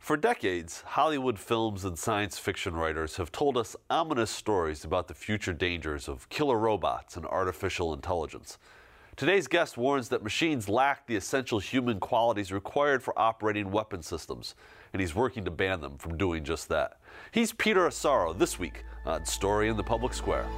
For decades, Hollywood films and science fiction writers have told us ominous stories about the future dangers of killer robots and artificial intelligence. Today's guest warns that machines lack the essential human qualities required for operating weapon systems, and he's working to ban them from doing just that. He's Peter Asaro this week on Story in the Public Square.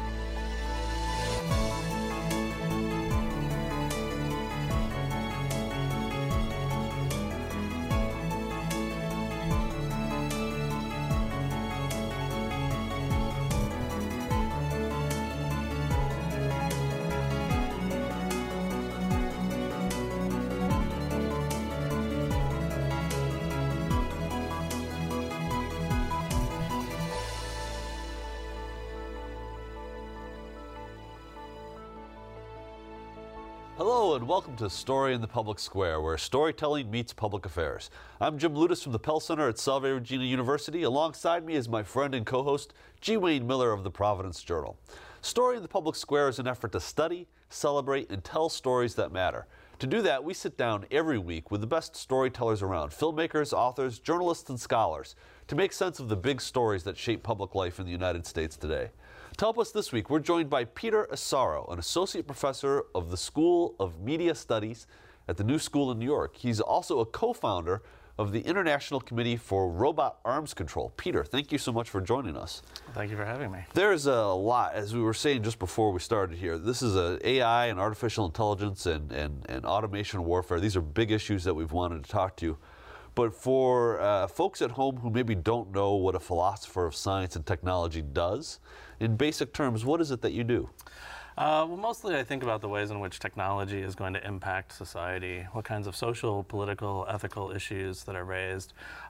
Hello and welcome to Story in the Public Square, where storytelling meets public affairs. I'm Jim Lutis from the Pell Center at Salve Regina University. Alongside me is my friend and co-host, G. Wayne Miller of the Providence Journal. Story in the Public Square is an effort to study, celebrate, and tell stories that matter. To do that, we sit down every week with the best storytellers around, filmmakers, authors, journalists, and scholars, to make sense of the big stories that shape public life in the United States today. To help us this week, we're joined by Peter Asaro, an associate professor of the School of Media Studies at the New School in New York. He's also a co-founder of the International Committee for Robot Arms Control. Peter, thank you so much for joining us. Thank you for having me. There's a lot, as we were saying just before we started here. This is AI and artificial intelligence and automation warfare. These are big issues that we've wanted to talk to you. But for folks at home who maybe don't know what a philosopher of science and technology does, in basic terms, what is it that you do? Well, mostly I think about the ways in which technology is going to impact society, what kinds of social, political, ethical issues that are raised.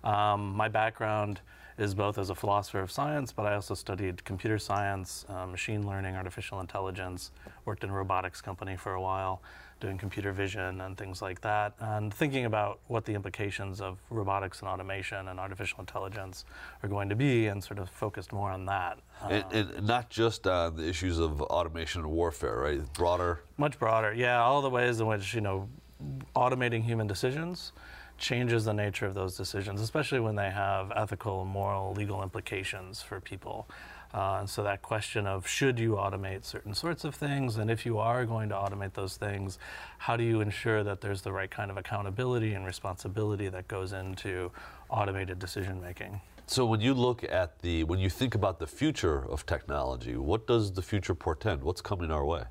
My background is both as a philosopher of science, but I also studied computer science, machine learning, artificial intelligence, worked in a robotics company for a while, doing computer vision and things like that, and thinking about what the implications of robotics and automation and artificial intelligence are going to be, and sort of focused more on that. And not just on the issues of automation and warfare, right? Broader? Much broader, yeah. All the ways in which, automating human decisions changes the nature of those decisions, especially when they have ethical, moral, legal implications for people. And so that question of should you automate certain sorts of things, and if you are going to automate those things, how do you ensure that there's the right kind of accountability and responsibility that goes into automated decision making? So when you look at when you think about the future of technology, what does the future portend? What's coming our way?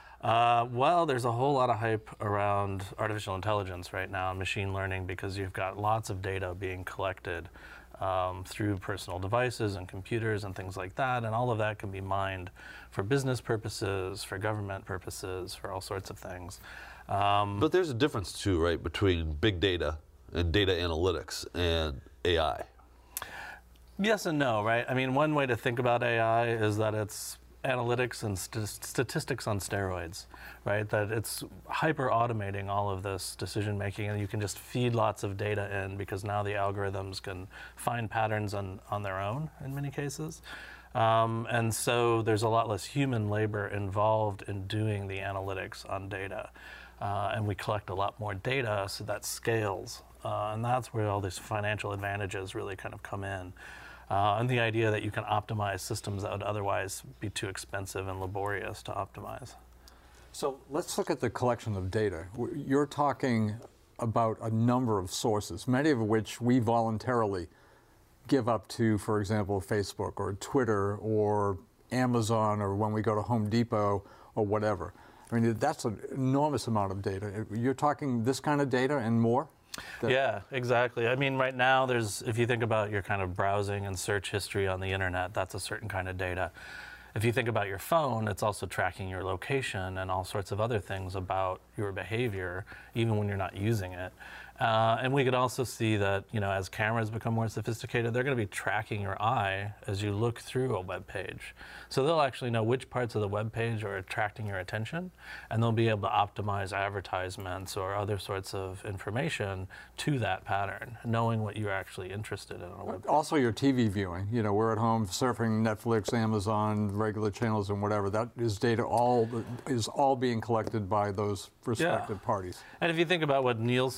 Well, there's a whole lot of hype around artificial intelligence right now and machine learning, because you've got lots of data being collected through personal devices and computers and things like that, and all of that can be mined for business purposes, for government purposes, for all sorts of things. But there's a difference too, right, between big data and data analytics and AI. Yes and no, right? I mean, one way to think about AI is that it's analytics and statistics on steroids, right? That it's hyper automating all of this decision making, and you can just feed lots of data in, because now the algorithms can find patterns on their own in many cases. And so there's a lot less human labor involved in doing the analytics on data. And we collect a lot more data, so that scales. And that's where all these financial advantages really kind of come in. And the idea that you can optimize systems that would otherwise be too expensive and laborious to optimize. So let's look at the collection of data. You're talking about a number of sources, many of which we voluntarily give up to, for example, Facebook or Twitter or Amazon, or when we go to Home Depot or whatever. I mean, that's an enormous amount of data. You're talking this kind of data and more? Yeah, exactly. I mean, right now, if you think about your kind of browsing and search history on the internet, that's a certain kind of data. If you think about your phone, it's also tracking your location and all sorts of other things about your behavior, even when you're not using it. And we could also see that, as cameras become more sophisticated, they're going to be tracking your eye as you look through a web page. So they'll actually know which parts of the web page are attracting your attention, and they'll be able to optimize advertisements or other sorts of information to that pattern, knowing what you're actually interested in on a web page. Also your TV viewing. We're at home surfing Netflix, Amazon, regular channels and whatever. That is data is all being collected by those respective parties. And if you think about what Nielsen was able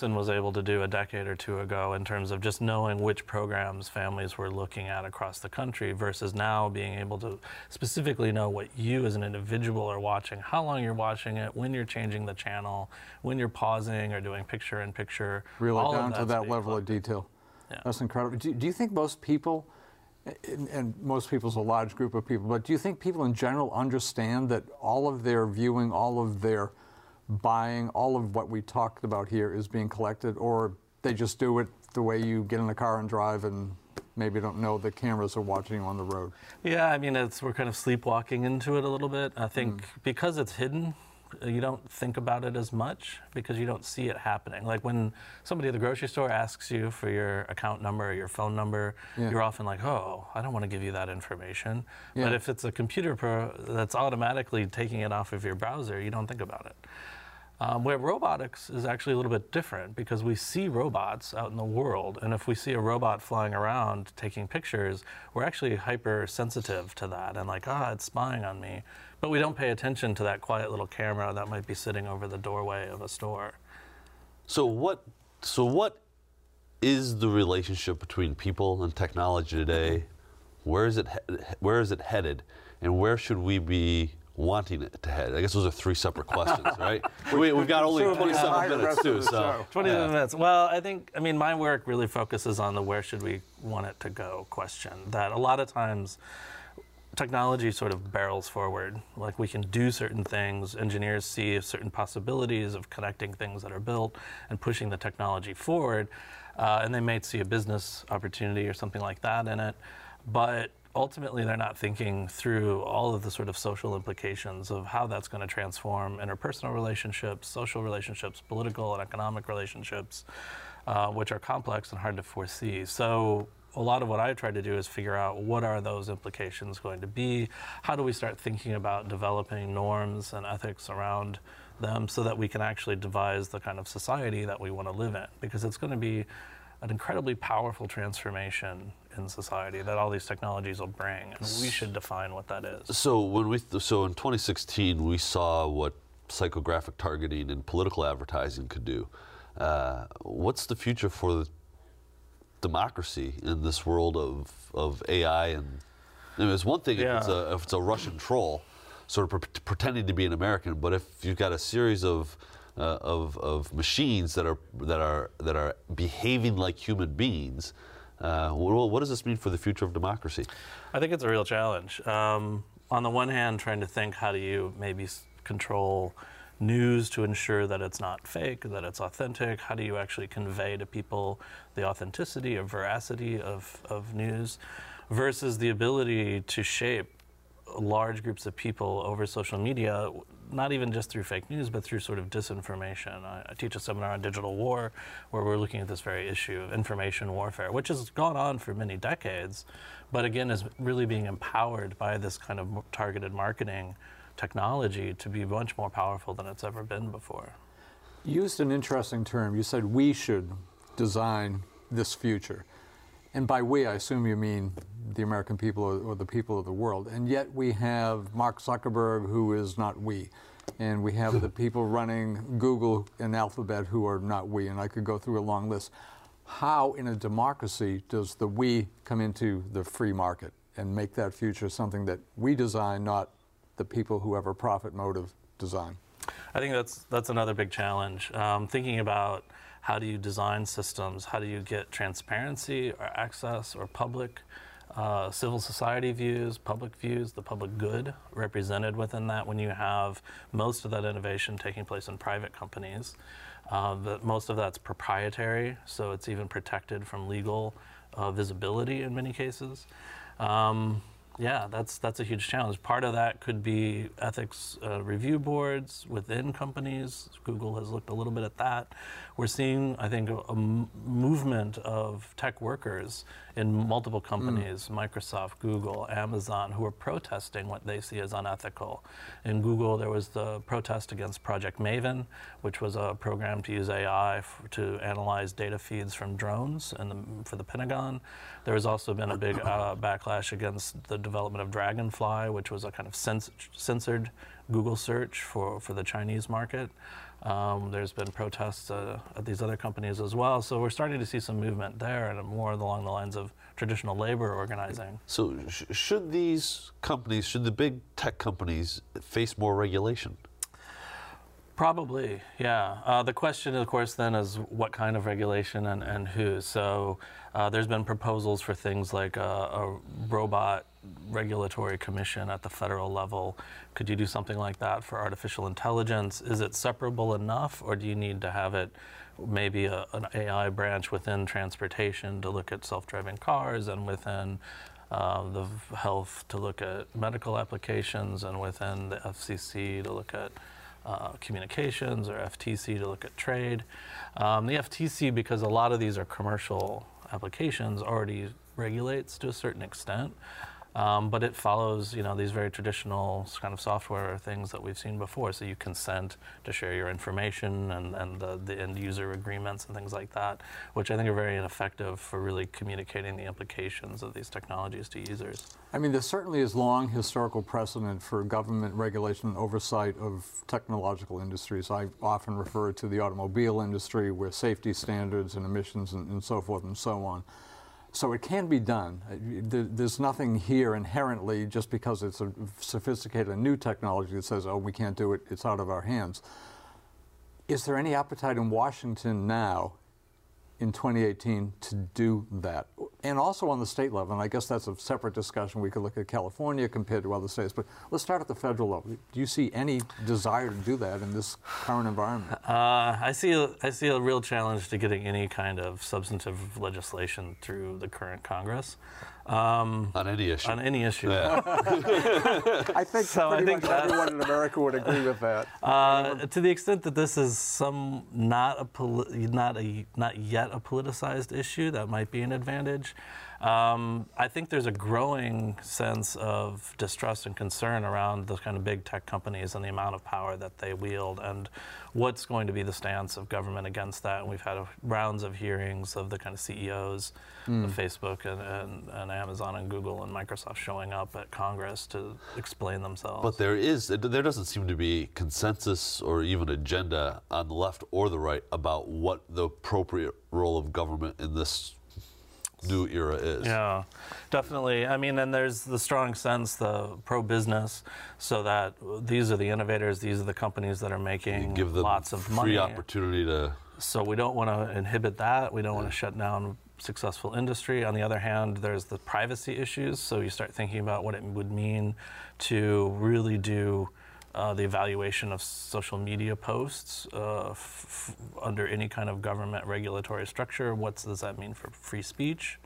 able to do a decade or two ago in terms of just knowing which programs families were looking at across the country versus now being able to specifically know what you as an individual are watching, how long you're watching it, when you're changing the channel, when you're pausing or doing picture-in-picture. Really down to that level of detail. Yeah. That's incredible. Do you think most people, and most people's a large group of people, but do you think people in general understand that all of their viewing, all of their buying, all of what we talked about here is being collected, or they just do it the way you get in the car and drive and maybe don't know the cameras are watching you on the road? Yeah, I mean, we're kind of sleepwalking into it a little bit. I think because it's hidden, you don't think about it as much because you don't see it happening. Like when somebody at the grocery store asks you for your account number or your phone number, you're often like, oh, I don't want to give you that information. But if it's a computer that's automatically taking it off of your browser, you don't think about it. Where robotics is actually a little bit different because we see robots out in the world, and if we see a robot flying around taking pictures, we're actually hypersensitive to that and like, it's spying on me. But we don't pay attention to that quiet little camera that might be sitting over the doorway of a store. So what is the relationship between people and technology today? Where is it headed, and where should we be wanting it to head? I guess those are three separate questions, right? We've got only 27 minutes too, so 27 minutes. Well, I mean, my work really focuses on the where should we want it to go question. That a lot of times technology sort of barrels forward. Like we can do certain things, engineers see certain possibilities of connecting things that are built and pushing the technology forward, and they may see a business opportunity or something like that in it. But ultimately, they're not thinking through all of the sort of social implications of how that's going to transform interpersonal relationships, social relationships, political and economic relationships, which are complex and hard to foresee. So a lot of what I try to do is figure out what are those implications going to be? How do we start thinking about developing norms and ethics around them so that we can actually devise the kind of society that we want to live in? Because it's going to be an incredibly powerful transformation in society that all these technologies will bring, and we should define what that is. So in 2016, we saw what psychographic targeting and political advertising could do. What's the future for the democracy in this world of AI? And I mean, it's one thing if it's a Russian troll, sort of pretending to be an American, but if you've got a series of machines that are behaving like human beings, what does this mean for the future of democracy? I think it's a real challenge. On the one hand, trying to think how do you maybe control news to ensure that it's not fake, that it's authentic? How do you actually convey to people the authenticity or veracity of news versus the ability to shape large groups of people over social media, not even just through fake news, but through sort of disinformation. I teach a seminar on digital war where we're looking at this very issue of information warfare, which has gone on for many decades, but again is really being empowered by this kind of targeted marketing technology to be much more powerful than it's ever been before. You used an interesting term. You said we should design this future. And by we, I assume you mean the American people or the people of the world. And yet we have Mark Zuckerberg, who is not we. And we have the people running Google and Alphabet who are not we. And I could go through a long list. How, in a democracy, does the we come into the free market and make that future something that we design, not the people who have a profit motive design? I think that's another big challenge. Thinking about how do you design systems, how do you get transparency or access or public civil society views, public views, the public good represented within that when you have most of that innovation taking place in private companies. Most of that's proprietary, so it's even protected from legal visibility in many cases. Yeah, that's a huge challenge. Part of that could be ethics review boards within companies. Google has looked a little bit at that. We're seeing, I think, a movement of tech workers in multiple companies, Microsoft, Google, Amazon, who are protesting what they see as unethical. In Google, there was the protest against Project Maven, which was a program to use AI to analyze data feeds from drones for the Pentagon. There has also been a big backlash against the development of Dragonfly, which was a kind of censored Google search for the Chinese market. There's been protests at these other companies as well. So we're starting to see some movement there, and more along the lines of traditional labor organizing. So should these companies, should the big tech companies face more regulation? Probably, yeah. The question, of course, then is what kind of regulation and who. So there's been proposals for things like a robot regulatory commission at the federal level. Could you do something like that for artificial intelligence? Is it separable enough, or do you need to have it maybe an AI branch within transportation to look at self-driving cars, and within the health to look at medical applications, and within the FCC to look at communications, or FTC to look at trade. The FTC, because a lot of these are commercial applications, already regulates to a certain extent, but it follows, these very traditional kind of software things that we've seen before. So you consent to share your information, and the end user agreements and things like that, which I think are very ineffective for really communicating the implications of these technologies to users. I mean, there certainly is long historical precedent for government regulation and oversight of technological industries. I often refer to the automobile industry, where safety standards and emissions and so forth and so on. So it can be done. There's nothing here inherently, just because it's a sophisticated new technology, that says, oh, we can't do it, it's out of our hands. Is there any appetite in Washington now, in 2018, to do that? And also on the state level, and I guess that's a separate discussion. We could look at California compared to other states, but let's start at the federal level. Do you see any desire to do that in this current environment? I see a real challenge to getting any kind of substantive legislation through the current Congress. On any issue. On any issue. Yeah. I think pretty much everyone in America would agree with that. To the extent that this is not yet a politicized issue, that might be an advantage. I think there's a growing sense of distrust and concern around those kind of big tech companies and the amount of power that they wield, and what's going to be the stance of government against that. And we've had rounds of hearings of the kind of CEOs of Facebook and Amazon and Google and Microsoft showing up at Congress to explain themselves. But there doesn't seem to be consensus or even agenda on the left or the right about what the appropriate role of government in this new era is. Yeah, definitely. I mean, and there's the strong sense, the pro-business, so that these are the innovators, these are the companies that are making give them lots of money. free opportunity to. So we don't want to inhibit that. We don't want to shut down successful industry. On the other hand, there's the privacy issues. So you start thinking about what it would mean to really do the evaluation of social media posts under any kind of government regulatory structure. What does that mean for free speech?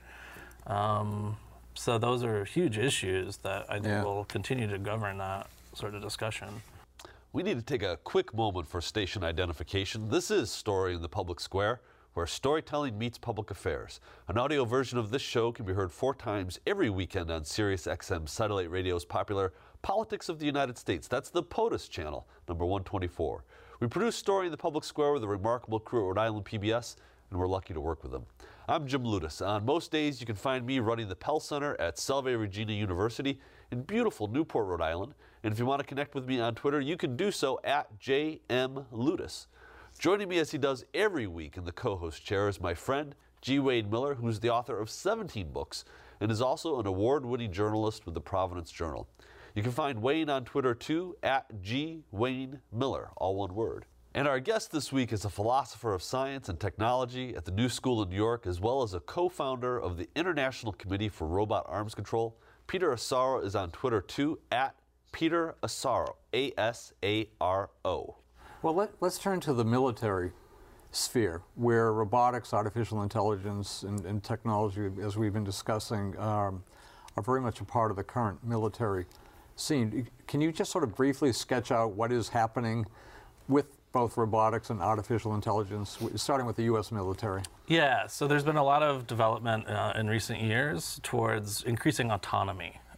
So those are huge issues that I think will continue to govern that sort of discussion. We need to take a quick moment for station identification. This is Story in the Public Square, where storytelling meets public affairs. An audio version of this show can be heard 4 times every weekend on Sirius XM Satellite Radio's popular Politics of the United States. That's the POTUS channel, number 124. We produce Story in the Public Square with a remarkable crew at Rhode Island PBS, and we're lucky to work with them. I'm Jim Ludes. On most days, you can find me running the Pell Center at Salve Regina University in beautiful Newport, Rhode Island. And if you want to connect with me on Twitter, you can do so at JMLudes. Joining me as he does every week in the co-host chair is my friend, G. Wayne Miller, who's the author of 17 books and is also an award-winning journalist with the Providence Journal. You can find Wayne on Twitter too, at G. Wayne Miller, all one word. And our guest this week is a philosopher of science and technology at the New School in New York, as well as a co-founder of the International Committee for Robot Arms Control. Peter Asaro is on Twitter too, at Peter Asaro, A-S-A-R-O. Well, let's turn to the military sphere, where robotics, artificial intelligence, and technology, as we've been discussing, are very much a part of the current military scene. Can you just sort of briefly sketch out what is happening with both robotics and artificial intelligence, starting with the U.S. military? Yeah, so there's been a lot of development in recent years towards increasing autonomy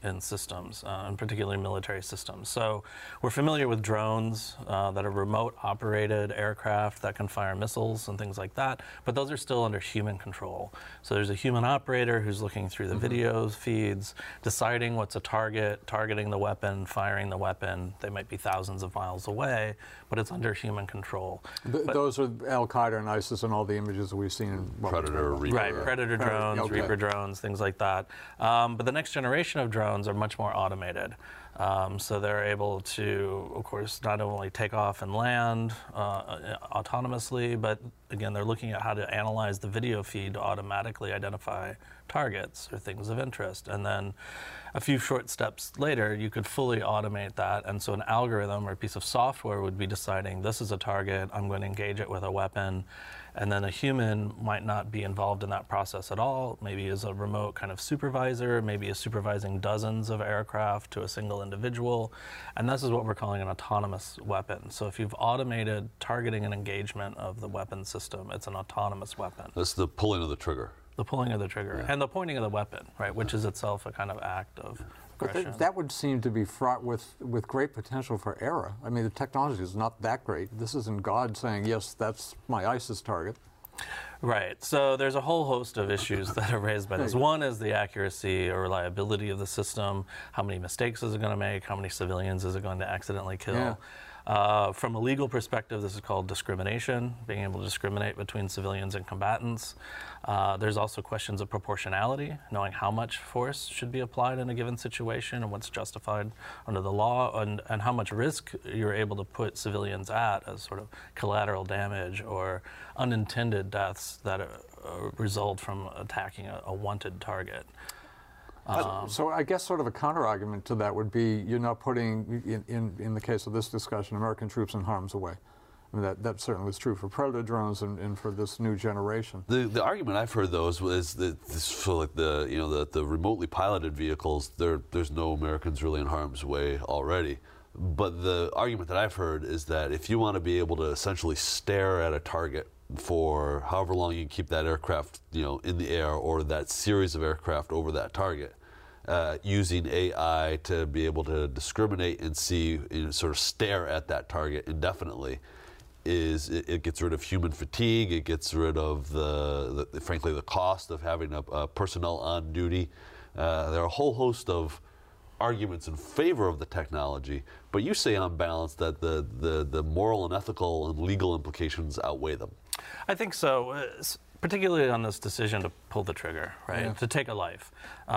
in systems, and particularly military systems. So we're familiar with drones that are remote operated aircraft that can fire missiles and things like that, but those are still under human control. So there's a human operator who's looking through the video feeds, deciding what's a target, targeting the weapon, firing the weapon. They might be thousands of miles away, but it's under human control. Those are Al-Qaeda and ISIS and all the images that we've seen in Predator, Reaper. Right, Predator drones, okay. Reaper drones, things like that. But the next generation of drones are much more automated. So they're able to, of course, not only take off and land autonomously, but again, they're looking at how to analyze the video feed to automatically identify targets or things of interest. And then a few short steps later, you could fully automate that. And so an algorithm or a piece of software would be deciding this is a target, I'm going to engage it with a weapon. And then a human might not be involved in that process at all, maybe as a remote kind of supervisor, maybe is supervising dozens of aircraft to a single individual. And this is what we're calling an autonomous weapon. So if you've automated targeting and engagement of the weapon system, it's an autonomous weapon. That's the pulling of the trigger. The pulling of the trigger and the pointing of the weapon, right, which is itself a kind of act of aggression. But that would seem to be fraught with great potential for error. I mean, the technology is not that great. This isn't God saying, yes, that's my ISIS target. Right. So there's a whole host of issues that are raised by this. One is the accuracy or reliability of the system. How many mistakes is it going to make? How many civilians is it going to accidentally kill? Yeah. From a legal perspective, this is called discrimination, being able to discriminate between civilians and combatants. There's also questions of proportionality, knowing how much force should be applied in a given situation and what's justified under the law, and how much risk you're able to put civilians at as sort of collateral damage or unintended deaths that result from attacking a wanted target. So I guess sort of a counter-argument to that would be you're not putting, in the case of this discussion, American troops in harm's way. I mean, that certainly is true for Predator drones and for this new generation. The argument I've heard though is that for like the remotely piloted vehicles, there's no Americans really in harm's way already. But the argument that I've heard is that if you want to be able to essentially stare at a target for however long you can keep that aircraft, in the air or that series of aircraft over that target, using AI to be able to discriminate and see, sort of stare at that target indefinitely, it gets rid of human fatigue. It gets rid of frankly the cost of having a personnel on duty. There are a whole host of arguments in favor of the technology, but you say on balance that the moral and ethical and legal implications outweigh them. I think so, particularly on this decision to pull the trigger, right, Yeah. to take a life.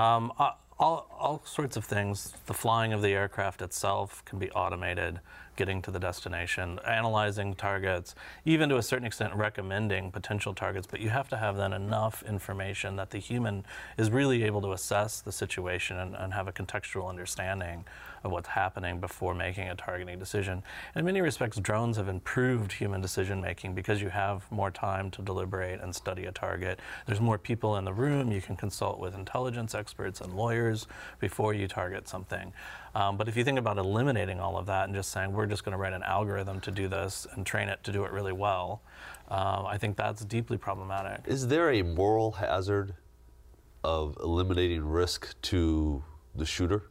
All sorts of things. The flying of the aircraft itself can be automated, getting to the destination, analyzing targets, even to a certain extent recommending potential targets, but you have to have then enough information that the human is really able to assess the situation and have a contextual understanding of what's happening before making a targeting decision. And in many respects, drones have improved human decision making because you have more time to deliberate and study a target. There's more people in the room. You can consult with intelligence experts and lawyers before you target something. But if you think about eliminating all of that and just saying, we're just going to write an algorithm to do this and train it to do it really well, I think that's deeply problematic. Is there a moral hazard of eliminating risk to the shooter?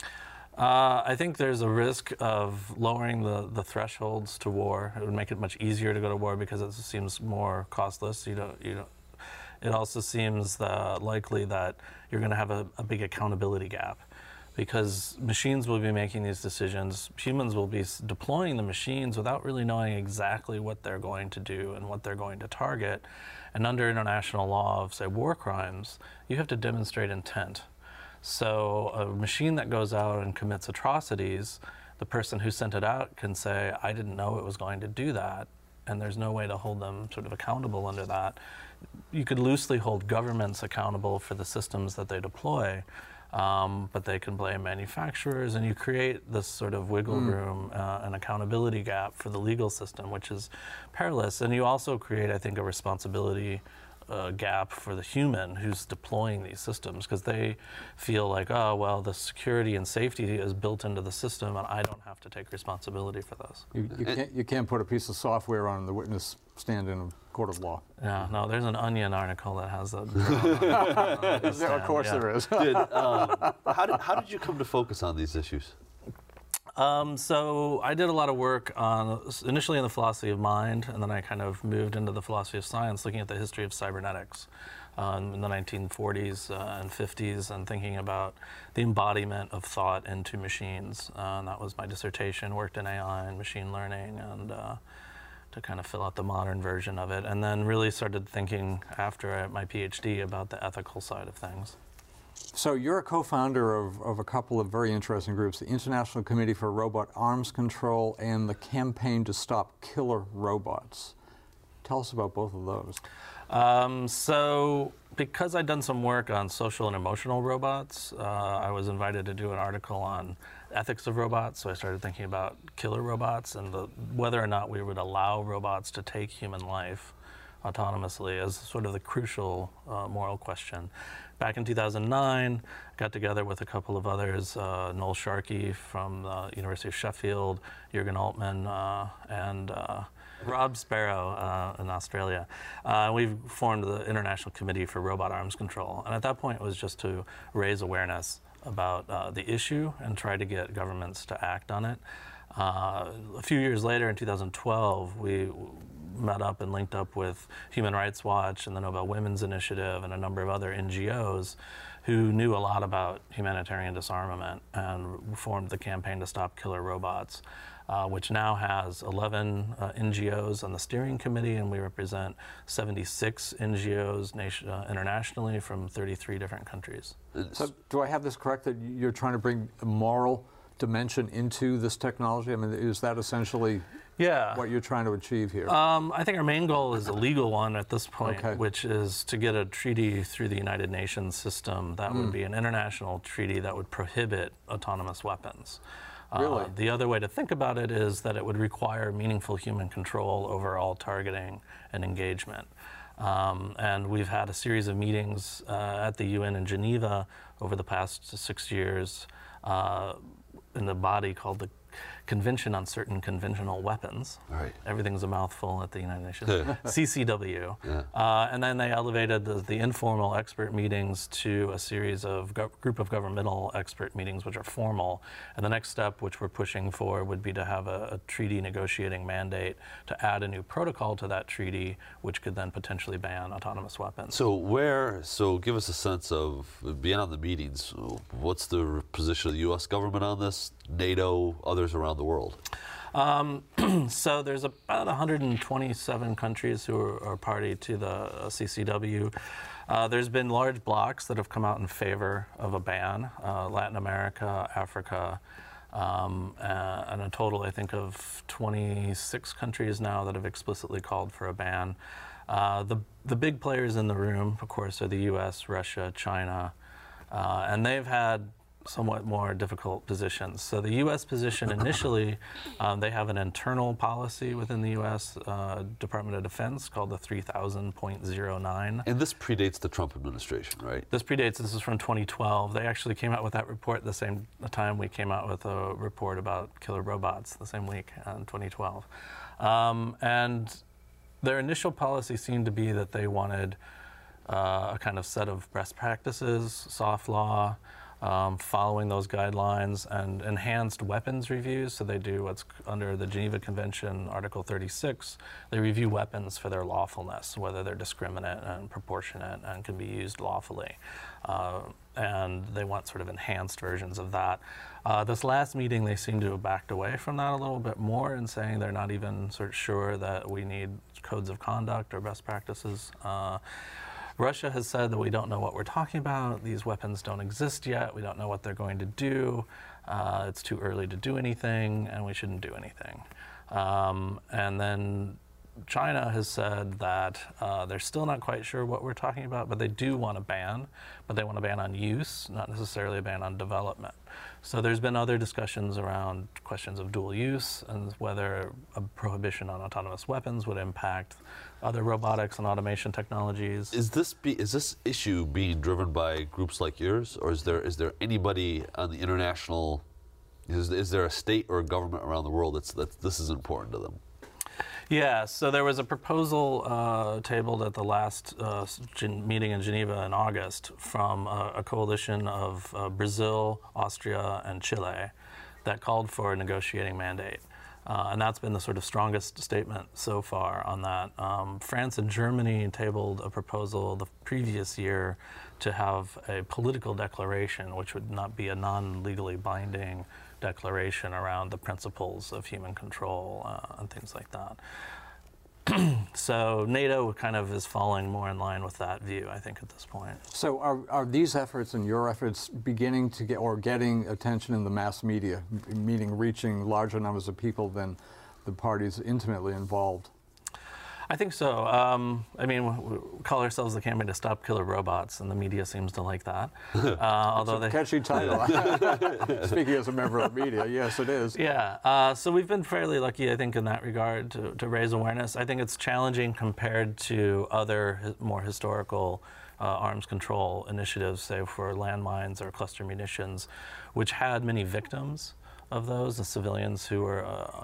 I think there's a risk of lowering the thresholds to war. It would make it much easier to go to war because it seems more costless. It also seems likely that you're going to have a big accountability gap, because machines will be making these decisions. Humans will be deploying the machines without really knowing exactly what they're going to do and what they're going to target. And under international law of, say, war crimes, you have to demonstrate intent. So a machine that goes out and commits atrocities, the person who sent it out can say, I didn't know it was going to do that, and there's no way to hold them sort of accountable under that. You could loosely hold governments accountable for the systems that they deploy, but they can blame manufacturers, and you create this sort of wiggle room and accountability gap for the legal system, which is perilous. And you also create, I think, a responsibility gap for the human who's deploying these systems, because they feel like, oh, well, the security and safety is built into the system, and I don't have to take responsibility for this. You can't put a piece of software on the witness stand in a court of law. Yeah, no, there's an Onion article that has a. Of course there is. How did you come to focus on these issues? So I did a lot of work initially in the philosophy of mind, and then I kind of moved into the philosophy of science, looking at the history of cybernetics in the 1940s and 50s, and thinking about the embodiment of thought into machines. And that was my dissertation. Worked in AI and machine learning, and to kind of fill out the modern version of it, and then really started thinking after my PhD about the ethical side of things. So you're a co-founder of a couple of very interesting groups, the International Committee for Robot Arms Control and the Campaign to Stop Killer Robots. Tell us about both of those. So because I'd done some work on social and emotional robots, I was invited to do an article on ethics of robots. So I started thinking about killer robots and whether or not we would allow robots to take human life autonomously as sort of the crucial moral question. Back in 2009, I got together with a couple of others, Noel Sharkey from the University of Sheffield, Jürgen Altman, and Rob Sparrow in Australia. We formed the International Committee for Robot Arms Control. And at that point, it was just to raise awareness about the issue and try to get governments to act on it. A few years later, in 2012, we met up and linked up with Human Rights Watch and the Nobel Women's Initiative and a number of other NGOs who knew a lot about humanitarian disarmament and formed the Campaign to Stop Killer Robots, which now has 11 NGOs on the steering committee, and we represent 76 NGOs internationally from 33 different countries. So do I have this correct, that you're trying to bring a moral dimension into this technology? I mean, is that essentially what you're trying to achieve here? I think our main goal is a legal one at this point, which is to get a treaty through the United Nations system that would be an international treaty that would prohibit autonomous weapons. Really? The other way to think about it is that it would require meaningful human control over all targeting and engagement. And we've had a series of meetings at the UN in Geneva over the past 6 years in the body called the Convention on Certain Conventional Weapons. Right. Everything's a mouthful at the United Nations. CCW. Yeah. And then they elevated the informal expert meetings to a series of group of governmental expert meetings, which are formal. And the next step, which we're pushing for, would be to have a treaty negotiating mandate to add a new protocol to that treaty, which could then potentially ban autonomous weapons. So give us a sense of, beyond the meetings, what's the position of the U.S. government on this, NATO, others around the world? So there's about 127 countries who are party to the CCW. There's been large blocs that have come out in favor of a ban, Latin America, Africa, and a total, I think, of 26 countries now that have explicitly called for a ban. The big players in the room, of course, are the US, Russia, China, and they've had somewhat more difficult positions. So the U.S. position initially, they have an internal policy within the U.S. Department of Defense called the 3000.09. And this predates the Trump administration, right? This is from 2012. They actually came out with that report the same time we came out with a report about killer robots the same week in 2012. And their initial policy seemed to be that they wanted a kind of set of best practices, soft law, following those guidelines, and enhanced weapons reviews. So they do what's under the Geneva Convention, Article 36. They review weapons for their lawfulness, whether they're discriminate and proportionate and can be used lawfully. And they want sort of enhanced versions of that. This last meeting, they seem to have backed away from that a little bit more and saying they're not even sort of sure that we need codes of conduct or best practices. Russia has said that we don't know what we're talking about. These weapons don't exist yet. We don't know what they're going to do. It's too early to do anything, and we shouldn't do anything. And then China has said that they're still not quite sure what we're talking about, but they do want a ban, but they want a ban on use, not necessarily a ban on development. So there's been other discussions around questions of dual use and whether a prohibition on autonomous weapons would impact other robotics and automation technologies. Is this issue being driven by groups like yours, or is there anybody on the international? Is there a state or a government around the world that this is important to them? Yeah, so there was a proposal tabled at the last meeting in Geneva in August from a coalition of Brazil, Austria, and Chile that called for a negotiating mandate. And that's been the sort of strongest statement so far on that. France and Germany tabled a proposal the previous year to have a political declaration, which would not be a non-legally binding declaration around the principles of human control and things like that. So NATO kind of is falling more in line with that view, I think, at this point. So are these efforts and your efforts beginning to get or getting attention in the mass media, meaning reaching larger numbers of people than the parties intimately involved? I think so. I mean, we call ourselves the campaign to stop killer robots, and the media seems to like that. Although It's a catchy title. Speaking as a member of the media, yes, it is. Yeah. So we've been fairly lucky, I think, in that regard to raise awareness. I think it's challenging compared to other more historical arms control initiatives, say for landmines or cluster munitions, which had many victims of those, the civilians who were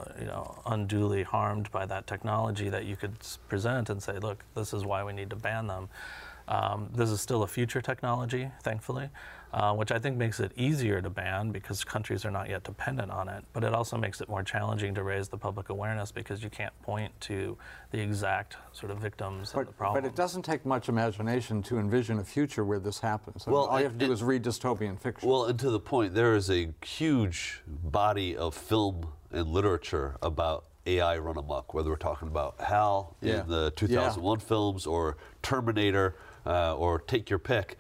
unduly harmed by that technology that you could present and say, look, this is why we need to ban them. This is still a future technology, thankfully, which I think makes it easier to ban because countries are not yet dependent on it. But it also makes it more challenging to raise the public awareness because you can't point to the exact sort of victims of the problem. But it doesn't take much imagination to envision a future where this happens. Well, all you have to do is read dystopian fiction. Well, and to the point, there is a huge body of film and literature about AI run amok, whether we're talking about HAL in the 2001 films or Terminator or take your pick.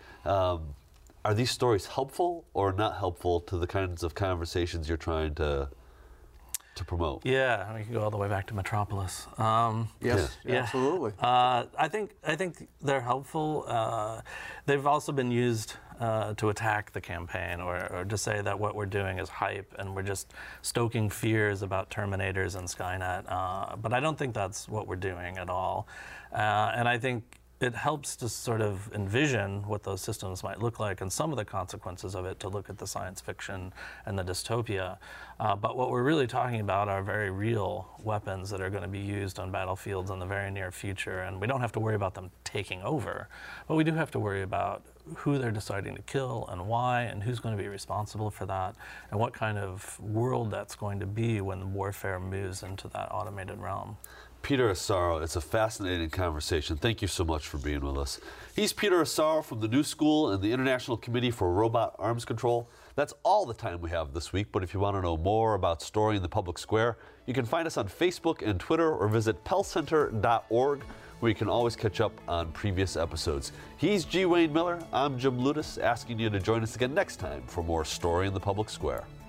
Are these stories helpful or not helpful to the kinds of conversations you're trying to promote? Yeah, we can go all the way back to Metropolis. Yes, absolutely. I think they're helpful. They've also been used to attack the campaign or to say that what we're doing is hype and we're just stoking fears about Terminators and Skynet. But I don't think that's what we're doing at all. And I think it helps to sort of envision what those systems might look like and some of the consequences of it to look at the science fiction and the dystopia. But what we're really talking about are very real weapons that are going to be used on battlefields in the very near future. And we don't have to worry about them taking over, but we do have to worry about who they're deciding to kill and why and who's going to be responsible for that and what kind of world that's going to be when warfare moves into that automated realm. Peter Asaro, it's a fascinating conversation. Thank you so much for being with us. He's Peter Asaro from the New School and the International Committee for Robot Arms Control. That's all the time we have this week, but if you want to know more about Story in the Public Square, you can find us on Facebook and Twitter or visit pellcenter.org, where you can always catch up on previous episodes. He's G. Wayne Miller. I'm Jim Lutis, asking you to join us again next time for more Story in the Public Square.